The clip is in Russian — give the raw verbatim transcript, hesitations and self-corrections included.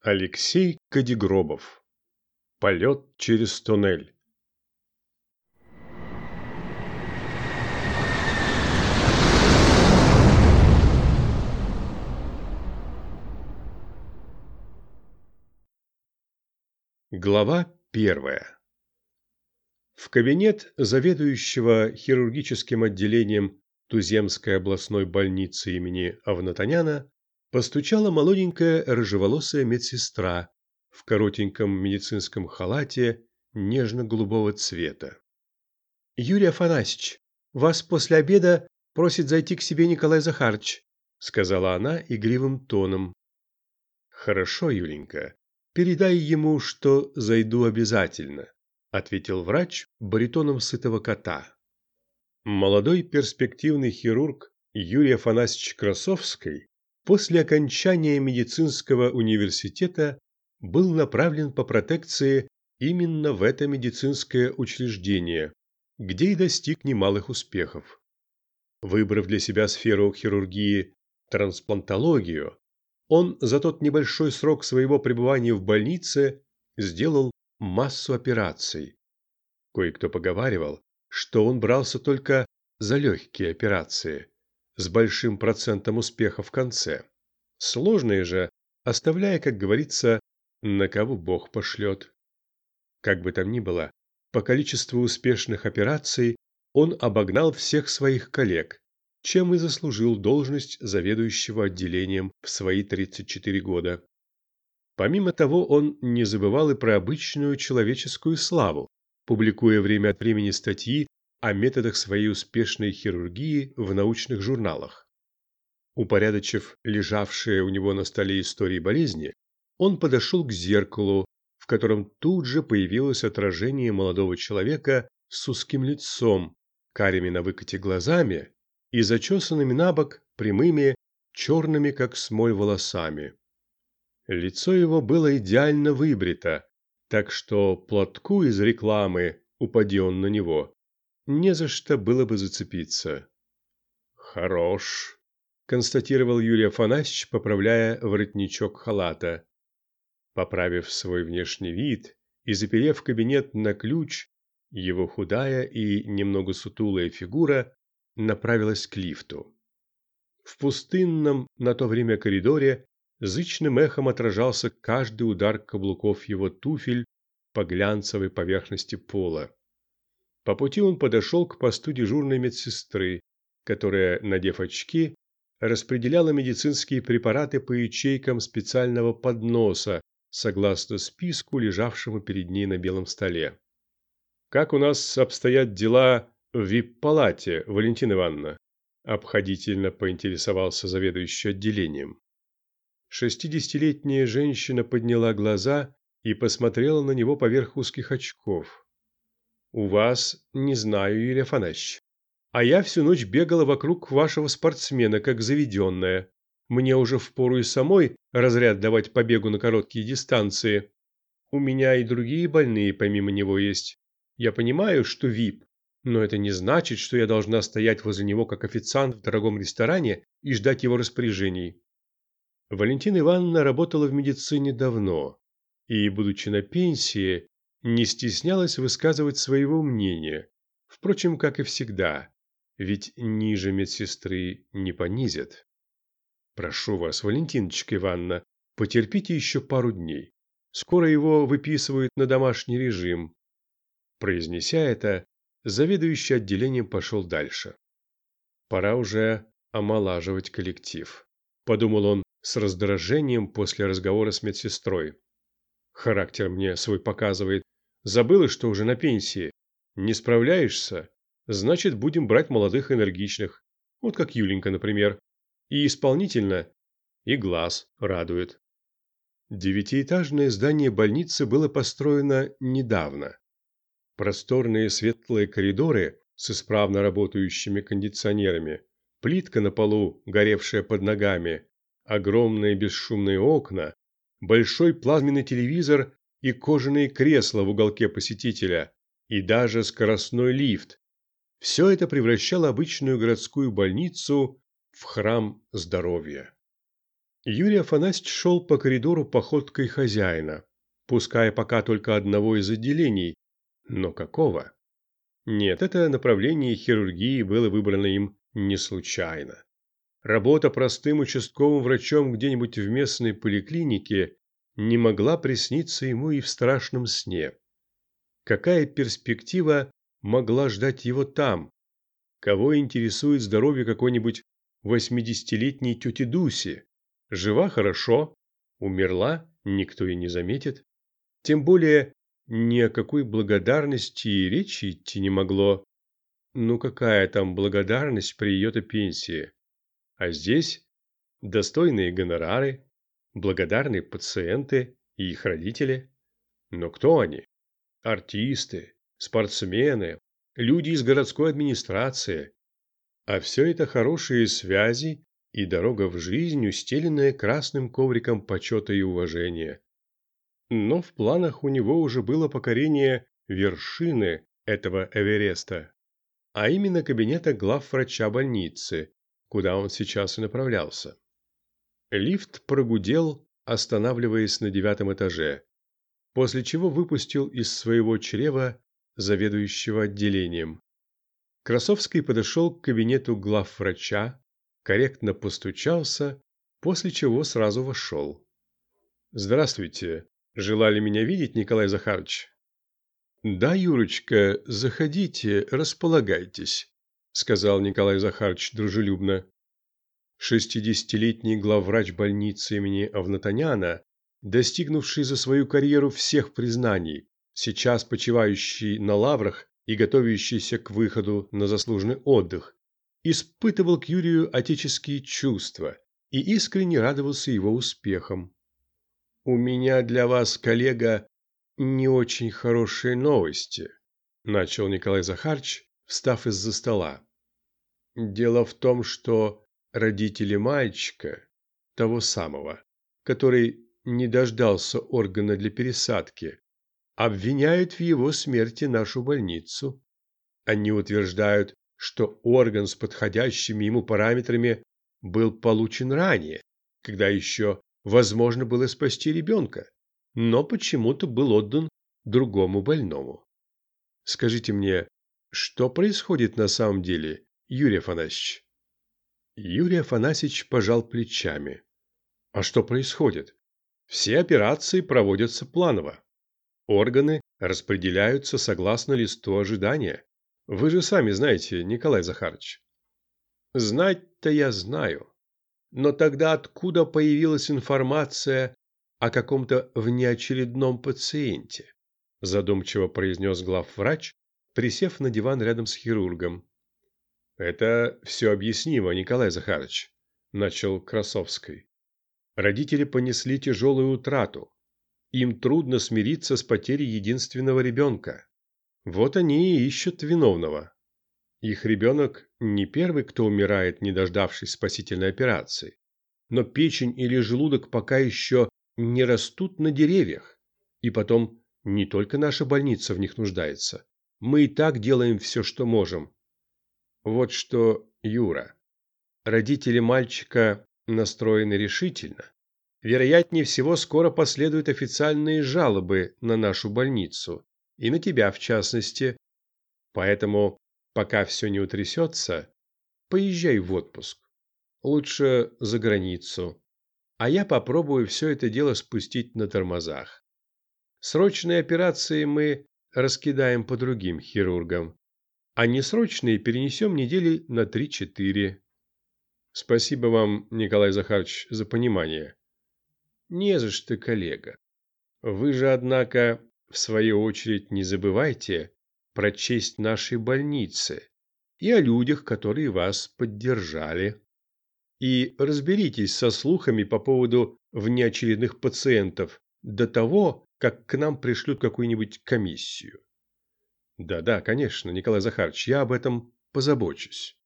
Алексей Кадегробов. Полет через туннель. Глава первая. В кабинет заведующего хирургическим отделением Туземской областной больницы имени Авнатоняна постучала молоденькая рыжеволосая медсестра в коротеньком медицинском халате нежно-голубого цвета. «Юрий Афанасьевич, вас после обеда просит зайти к себе Николай Захарыч», сказала она игривым тоном. «Хорошо, Юленька, передай ему, что зайду обязательно», ответил врач баритоном сытого кота. Молодой перспективный хирург Юрий Афанасьевич Красовский после окончания медицинского университета был направлен по протекции именно в это медицинское учреждение, где и достиг немалых успехов. Выбрав для себя сферу хирургии трансплантологию, он за тот небольшой срок своего пребывания в больнице сделал массу операций. Кое-кто поговаривал, что он брался только за легкие операции, с большим процентом успеха в конце. Сложные же, оставляя, как говорится, на кого Бог пошлет. Как бы там ни было, по количеству успешных операций он обогнал всех своих коллег, чем и заслужил должность заведующего отделением в свои тридцать четыре года. Помимо того, он не забывал и про обычную человеческую славу, публикуя время от времени статьи о методах своей успешной хирургии в научных журналах. Упорядочив лежавшие у него на столе истории болезни, он подошел к зеркалу, в котором тут же появилось отражение молодого человека с узким лицом, карими на выкате глазами и зачесанными на бок прямыми, черными как смоль волосами. Лицо его было идеально выбрито, так что платку из рекламы, упади он на него, не за что было бы зацепиться. «Хорош», – констатировал Юрий Афанасьевич, поправляя воротничок халата. Поправив свой внешний вид и заперев кабинет на ключ, его худая и немного сутулая фигура направилась к лифту. В пустынном на то время коридоре зычным эхом отражался каждый удар каблуков его туфель по глянцевой поверхности пола. По пути он подошел к посту дежурной медсестры, которая, надев очки, распределяла медицинские препараты по ячейкам специального подноса, согласно списку, лежавшему перед ней на белом столе. «Как у нас обстоят дела в вип-палате, Валентина Ивановна?» – обходительно поинтересовался заведующий отделением. Шестидесятилетняя женщина подняла глаза и посмотрела на него поверх узких очков. «У вас, не знаю, Юрий Афанасьевич. А я всю ночь бегала вокруг вашего спортсмена, как заведенная. Мне уже впору и самой разряд давать по бегу на короткие дистанции. У меня и другие больные помимо него есть. Я понимаю, что вип, но это не значит, что я должна стоять возле него как официант в дорогом ресторане и ждать его распоряжений». Валентина Ивановна работала в медицине давно и, будучи на пенсии, не стеснялась высказывать своего мнения, впрочем, как и всегда, ведь ниже медсестры не понизят. «Прошу вас, Валентиночка Ивановна, потерпите еще пару дней. Скоро его выписывают на домашний режим». Произнеся это, заведующий отделением пошел дальше. «Пора уже омолаживать коллектив», – подумал он с раздражением после разговора с медсестрой. «Характер мне свой показывает. Забыла, что уже на пенсии. Не справляешься? Значит, будем брать молодых энергичных. Вот как Юленька, например. И исполнительно, и глаз радует». Девятиэтажное здание больницы было построено недавно. Просторные светлые коридоры с исправно работающими кондиционерами, плитка на полу, горевшая под ногами, огромные бесшумные окна, большой плазменный телевизор и кожаные кресла в уголке посетителя, и даже скоростной лифт. Все это превращало обычную городскую больницу в храм здоровья. Юрий Афанасьевич шел по коридору походкой хозяина, пуская пока только одного из отделений. Но какого? Нет, это направление хирургии было выбрано им не случайно. Работа простым участковым врачом где-нибудь в местной поликлинике не могла присниться ему и в страшном сне. Какая перспектива могла ждать его там? Кого интересует здоровье какой-нибудь восьмидесятилетней тети Дуси? Жива хорошо, умерла никто и не заметит. Тем более ни о какой благодарности и речи идти не могло. Ну какая там благодарность при ее-то пенсии? А здесь достойные гонорары, благодарные пациенты и их родители. Но кто они? Артисты, спортсмены, люди из городской администрации. А все это хорошие связи и дорога в жизнь, устеленная красным ковриком почета и уважения. Но в планах у него уже было покорение вершины этого Эвереста, а именно кабинета главврача больницы, куда он сейчас и направлялся. Лифт прогудел, останавливаясь на девятом этаже, после чего выпустил из своего чрева заведующего отделением. Красовский подошел к кабинету главврача, корректно постучался, после чего сразу вошел. «Здравствуйте. Желали меня видеть, Николай Захарович?» «Да, Юрочка, заходите, располагайтесь», – сказал Николай Захарович дружелюбно. Шестидесятилетний главврач больницы имени Авнатоняна, достигнувший за свою карьеру всех признаний, сейчас почивающий на лаврах и готовящийся к выходу на заслуженный отдых, испытывал к Юрию отеческие чувства и искренне радовался его успехам. «У меня для вас, коллега, не очень хорошие новости», – начал Николай Захарович, встав из-за стола. «Дело в том, что родители мальчика, того самого, который не дождался органа для пересадки, обвиняют в его смерти нашу больницу. Они утверждают, что орган с подходящими ему параметрами был получен ранее, когда еще возможно было спасти ребенка, но почему-то был отдан другому больному. Скажите мне, что происходит на самом деле, Юрий Афанасьевич?» Юрий Афанасьевич пожал плечами. «А что происходит? Все операции проводятся планово. Органы распределяются согласно листу ожидания. Вы же сами знаете, Николай Захарович». «Знать-то я знаю. Но тогда откуда появилась информация о каком-то внеочередном пациенте?» Задумчиво произнес главврач, присев на диван рядом с хирургом. «Это все объяснимо, Николай Захарович», – начал Красовский. «Родители понесли тяжелую утрату. Им трудно смириться с потерей единственного ребенка. Вот они и ищут виновного. Их ребенок не первый, кто умирает, не дождавшись спасительной операции. Но печень или желудок пока еще не растут на деревьях. И потом, не только наша больница в них нуждается. Мы и так делаем все, что можем. Вот что, Юра, родители мальчика настроены решительно. Вероятнее всего, скоро последуют официальные жалобы на нашу больницу. И на тебя, в частности. Поэтому, пока все не утрясется, поезжай в отпуск. Лучше за границу. А я попробую все это дело спустить на тормозах. Срочные операции мы раскидаем по другим хирургам, а несрочные перенесем недели на три-четыре. Спасибо вам, Николай Захарович, за понимание. Не за что, коллега. Вы же, однако, в свою очередь не забывайте про честь нашей больницы и о людях, которые вас поддержали. И разберитесь со слухами по поводу внеочередных пациентов до того, как к нам пришлют какую-нибудь комиссию. Да-да, конечно, Николай Захарович, я об этом позабочусь.